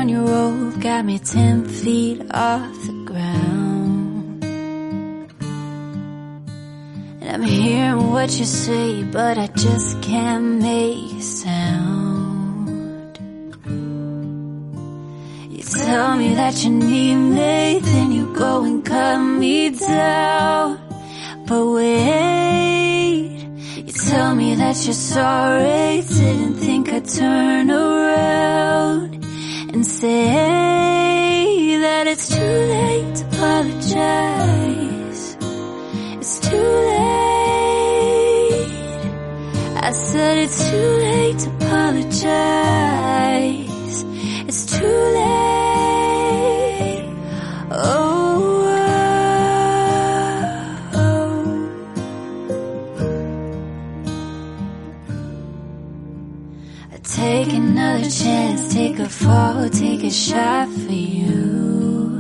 on your rope got me 10 feet off the ground. And I'm hearing what you say, but I just can't make a sound. You tell me that you need me, then you go and cut me down. But wait, you tell me that you're sorry, didn't think I'd turn around and say that it's too late to apologize. It's too late. I said it's too late to apologize. It's too late. Oh. Take another chance, take a fall, take a shot for you.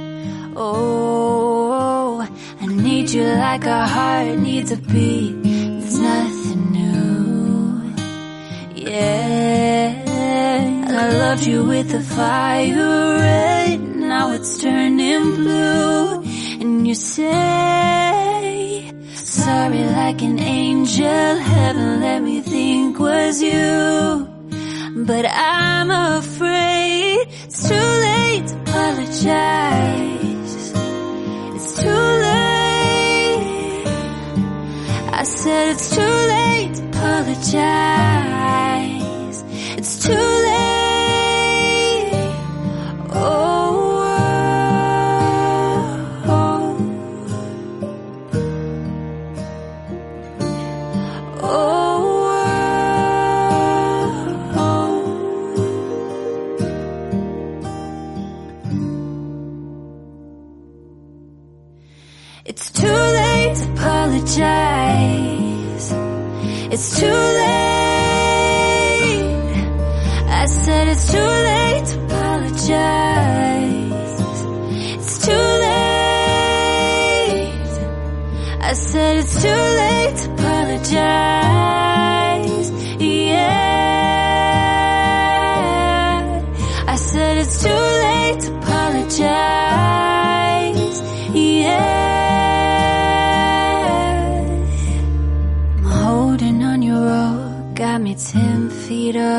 Oh, I need you like a heart needs a beat. There's nothing new. Yeah, and I loved you with the fire red, now it's turning blue. And you say sorry like an angel, heaven let me think was you. But I'm afraid it's too late to apologize. It's too late. I said it's too late to apologize. It's too late. Oh, oh, oh, oh. It's too late to apologize. It's too late. I said it's too late to apologize. It's too late. I said it's too late to apologize. Yeah. I said it's too late to apologize. Yeah. Got me 10 feet up